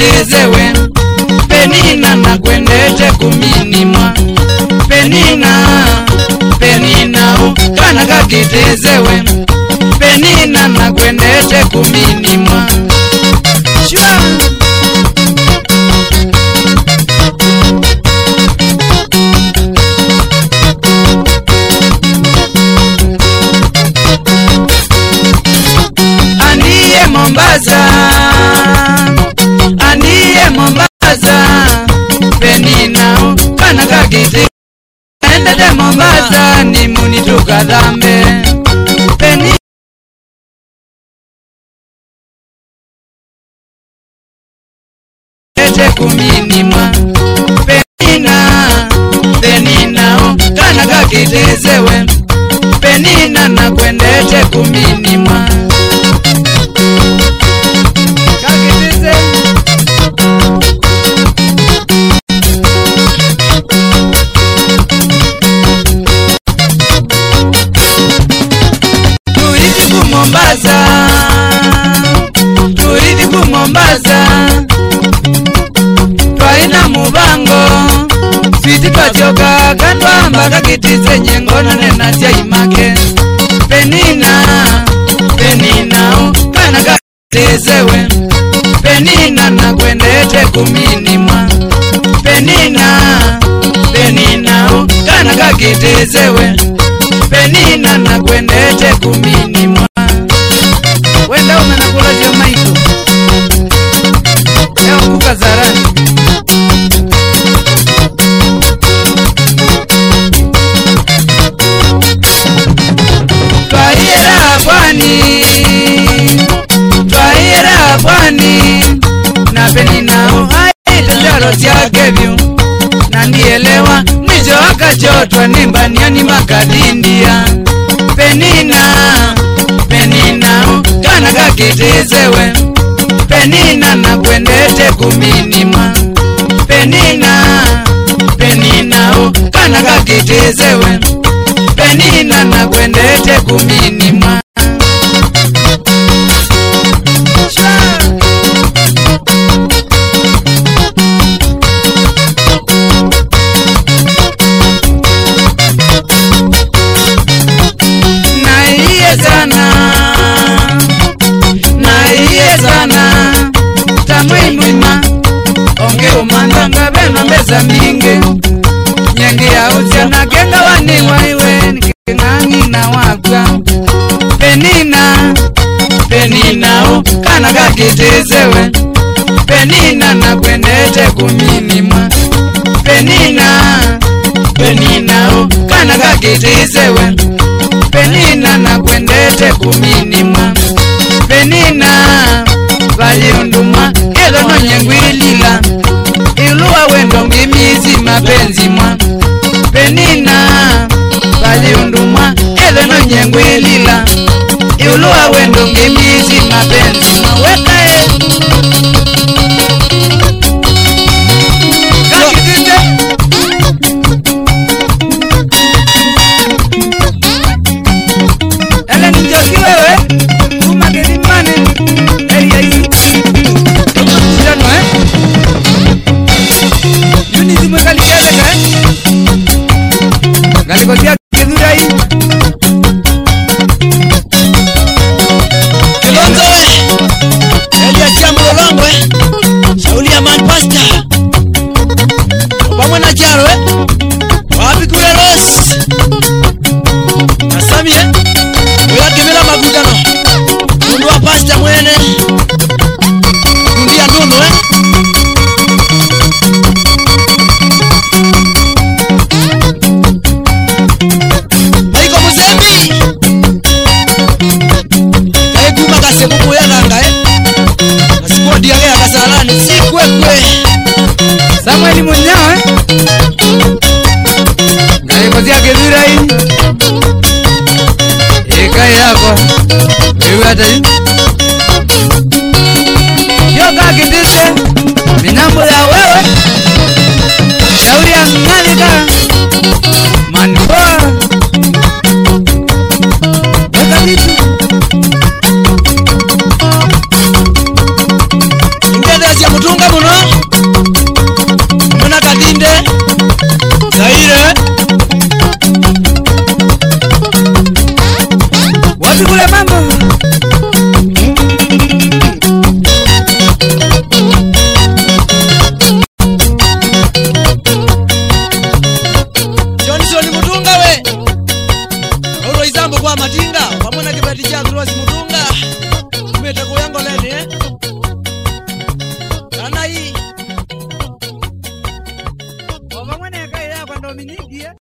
kitezewe Penina na kwendete kuminimwa Penina kana kakitezewe Penina na kwendete kuminimwa Mombasa Penina kana kakite endete Mombasa ni munituka dhambe Penina ete kuminimwa Penina kana kakitezewe Penina na kwendete kuminimwa Turidi ku Mombasa Twaina mubango Switi patioka kandwa mbaka kitize nyengona nena tia imake Penina kana kakitezewe Penina na kwendete kuminimwa Penina kana kakitezewe Penina na kwendete kuminimwa Wenda umenakula jama hizo leo kuka zarani Twaira pwani na Penina haitotoro siakevyo na ndielewa mwizo wakachotwa nimbaniani makalindia Penina kana kakitezewe Penina na kwendete kuminimwa Penina kana kakitezewe Penina na kwendete kuminimwa Umandanga bena mbeza minge Nyenge ya uzia na genga wani waiwe Nikengangi na wakwa Penina kana kakitezewe Penina na kwendete kuminimwa Penina kana kakitezewe Penina na kwendete kuminimwa Penina valiundumwa Elo no nyengwilila Iluwa wendo ngimizi mapenzi mwa Penina valiundumwa Elo no nyengwilila Iluwa wendo ngimizi mapenzi mwa Wekae kakitite Ele nijoki wewe Kumakirimane Eria hii Yuni zimwe kalikele Galikotia kizura hii Kilonzo Elia tia mlolongwe Shauli ya man pasta Obama na jaro Wapi kule Ross Nasami Uya kimila magudano Nundua pasta mwene Nundia nundu Maiko Musembi Kaikuma kasebuku ya langa Nasimuwa diage ya kasalani Sikwekwe Samueli Munyao Galikotia kizura hii Ika yako Iwata hii Yoka kitise Minambo ya wewe Shauri ya ngalika Manpoa Weka vitu Ingede ya mutunga muno minigi